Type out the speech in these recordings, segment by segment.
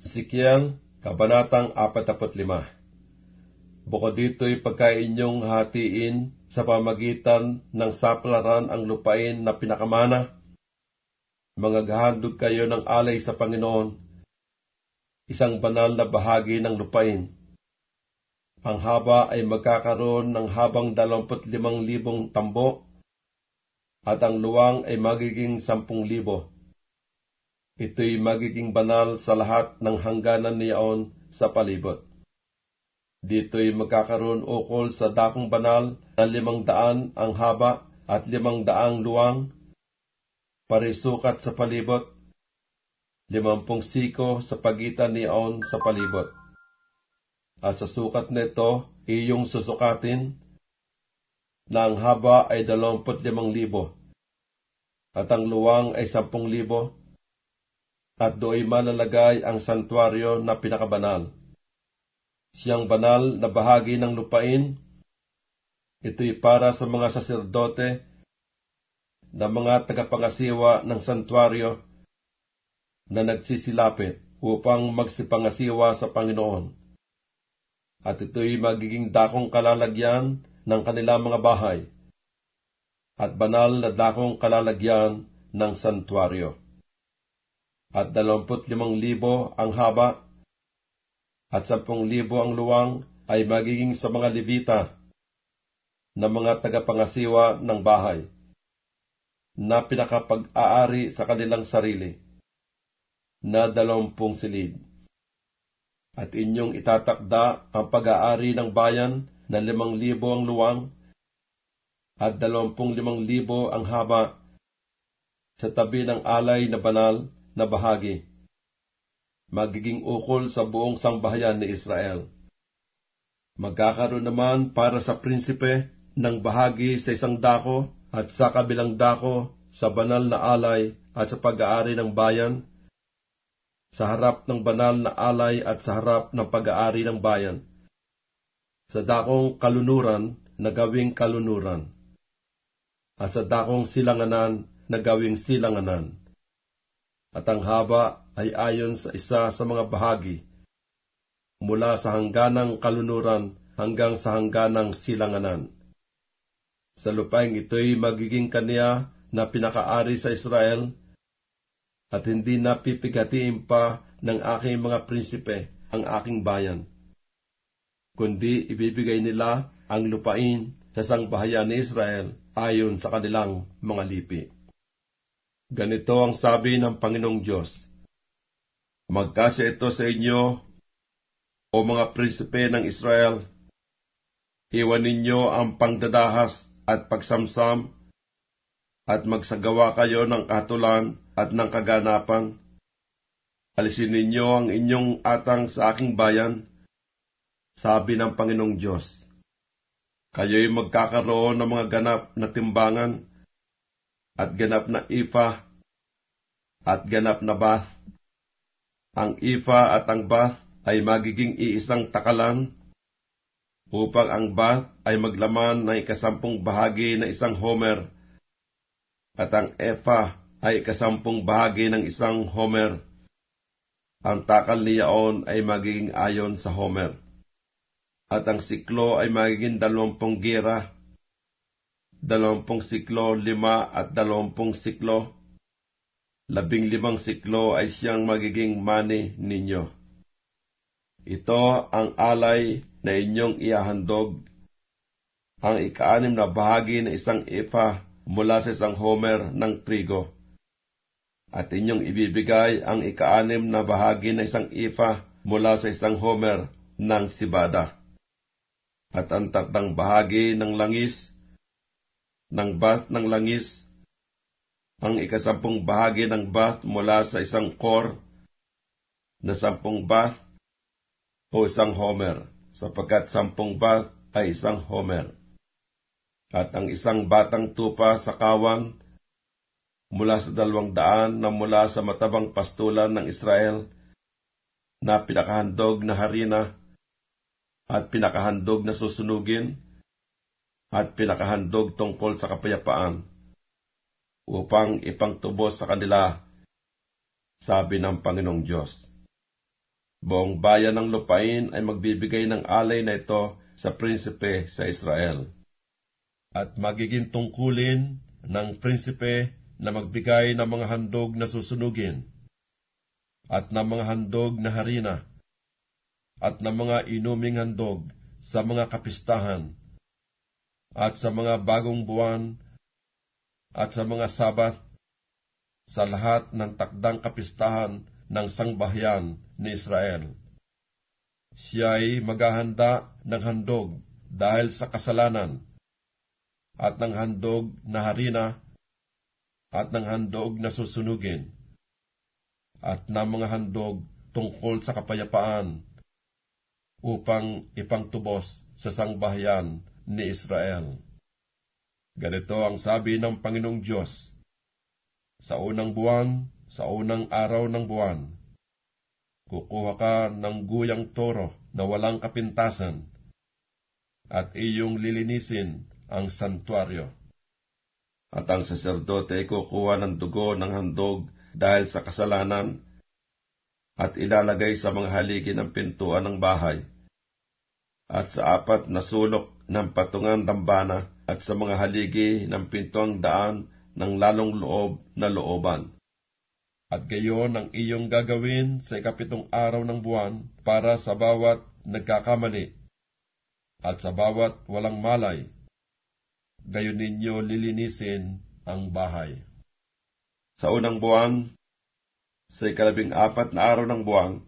Ezekiel, Kabanatang 45. Bukod dito'y pagkainyong hatiin sa pamagitan ng saplaran ang lupain na pinakamana, maghahandog kayo ng alay sa Panginoon, isang banal na bahagi ng lupain. Ang haba ay magkakaroon ng habang 25,000 tambo, at ang luwang ay magiging 10,000. Ito'y magiging banal sa lahat ng hangganan niyaon sa palibot. Dito'y magkakaroon ukol sa dakong banal na 500 ang haba at 500 luwang, parisukat sa palibot, 50 siko sa pagitan niyaon sa palibot. At sa sukat nito, iyong susukatin na ang haba ay 25,000 at ang luwang ay 10,000, at do'y malalagay ang santuaryo na pinakabanal. Siyang banal na bahagi ng lupain, ito'y para sa mga saserdote na mga tagapangasiwa ng santuaryo na nagsisilapit upang magsipangasiwa sa Panginoon. At ito'y magiging dakong kalalagyan ng kanilang mga bahay, at banal na dakong kalalagyan ng santuaryo. At 25,000 ang haba, at 10,000 ang luwang ay magiging sa mga Levita na mga tagapangasiwa ng bahay, na pinakapag-aari sa kanilang sarili, na 20 silid. At inyong itatakda ang pag-aari ng bayan na 5,000 ang luwang, at 25,000 ang haba, sa tabi ng alay na banal na bahagi, magiging ukol sa buong sambahayan ni Israel. Magkakaroon naman para sa prinsipe ng bahagi sa isang dako at sa kabilang dako sa banal na alay at sa pag-aari ng bayan, sa harap ng banal na alay at sa harap ng pag-aari ng bayan, sa dakong kalunuran na gawing kalunuran, at sa dakong silanganan na gawing silanganan. At ang haba ay ayon sa isa sa mga bahagi, mula sa hangganang kalunuran hanggang sa hangganang silanganan. Sa lupaing ito'y magiging kaniya na pinakaari sa Israel, at hindi na pipigatiin pa ng aking mga prinsipe ang aking bayan, kundi ibibigay nila ang lupain sa sangbahayan ni Israel ayon sa kanilang mga lipi. Ganito ang sabi ng Panginoong Diyos: Magkasya ito sa inyo, o mga prinsipe ng Israel. Iwan ninyo ang pangdadahas at pagsamsam, at magsagawa kayo ng katulan at ng kaganapan. Alisin ninyo ang inyong atang sa aking bayan, sabi ng Panginoong Diyos. Kayo'y magkakaroon ng mga ganap na timbangan, at ganap na ifa, at ganap na bath. Ang ifa at ang bath ay magiging iisang takalan, upang ang bath ay maglaman ng 10 bahagi na isang homer, at ang efa ay 10 bahagi ng isang homer. Ang takal niyaon ay magiging ayon sa homer, at ang siklo ay magiging 20 gera, 20 siklo, 5 at 20 siklo. 15 siklo ay siyang magiging mani ninyo. Ito ang alay na inyong iahandog, ang 6 na bahagi ng isang efa mula sa isang homer ng trigo. At inyong ibibigay ang 6 na bahagi ng isang efa mula sa isang homer ng sibada. At ang 3 bahagi ng langis, ng bath ng langis, ang 10 bahagi ng bath mula sa isang kor na 10 bath o isang homer, sapagkat 10 bath ay isang homer. At ang 1 batang tupa sa kawan mula sa 200 na mula sa matabang pastulan ng Israel, na pinakahandog na harina at pinakahandog na susunugin, at pinakahandog tungkol sa kapayapaan, upang ipangtubos sa kanila, sabi ng Panginoong Diyos. Buong bayan ng lupain ay magbibigay ng alay na ito sa prinsipe sa Israel. At magiging tungkulin ng prinsipe na magbigay ng mga handog na susunugin, at ng mga handog na harina, at ng mga inuming handog sa mga kapistahan, at sa mga bagong buwan, at sa mga sabat, sa lahat ng takdang kapistahan ng sangbahayan ni Israel. Siya'y maghahanda ng handog dahil sa kasalanan, at ng handog na harina, at ng handog na susunugin, at ng mga handog tungkol sa kapayapaan, upang ipangtubos sa sangbahayan ni Israel. Ganito ang sabi ng Panginoong Diyos: sa unang buwan, sa unang araw ng buwan, kukuha ka ng guyang toro na walang kapintasan, at iyong lilinisin ang santuaryo. At ang saserdote ay kukuha ng dugo ng handog dahil sa kasalanan, at ilalagay sa mga haligi ng pintuan ng bahay, at sa 4 na sulok ng patungan dambana, at sa mga haligi ng pintuang daan ng lalong loob na looban. At gayon ang iyong gagawin sa 7 araw ng buwan para sa bawat nagkakamali, at sa bawat walang malay. Gayon ninyo lilinisin ang bahay. Sa unang buwan, sa 14 na araw ng buwan,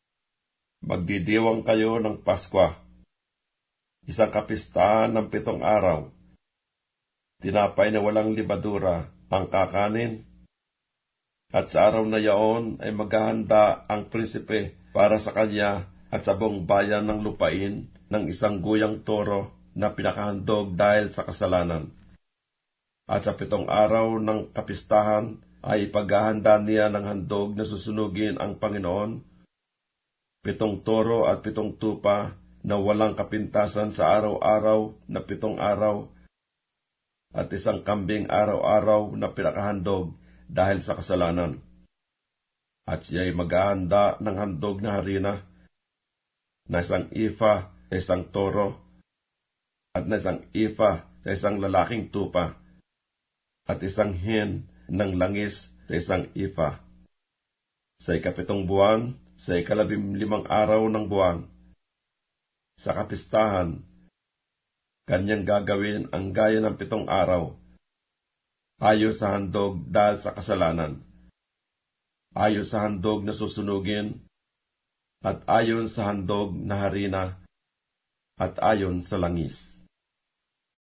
magdidiwang kayo ng Paskwa, isang kapistahan ng 7 araw. Tinapay na walang libadura ang kakanin, at sa araw na yaon ay maghahanda ang prinsipe para sa kanya at sa buong bayan ng lupain ng isang guyang toro na pinakahandog dahil sa kasalanan. At sa 7 araw ng kapistahan ay ipaghahanda niya ng handog na susunugin ang Panginoon, 7 toro at 7 tupa na walang kapintasan sa araw-araw na 7 araw, at isang kambing araw-araw na pinakahandog dahil sa kasalanan. At siya'y maghahanda ng handog na harina, na 1 efa sa 1 toro, at na 1 efa sa 1 lalaking tupa, at 1 hin ng langis sa 1 efa. Sa 7 buwan, sa 15 araw ng buwan, sa kapistahan, kanyang gagawin ang gaya ng 7 araw, ayon sa handog dahil sa kasalanan, ayon sa handog na susunugin, at ayon sa handog na harina, at ayon sa langis.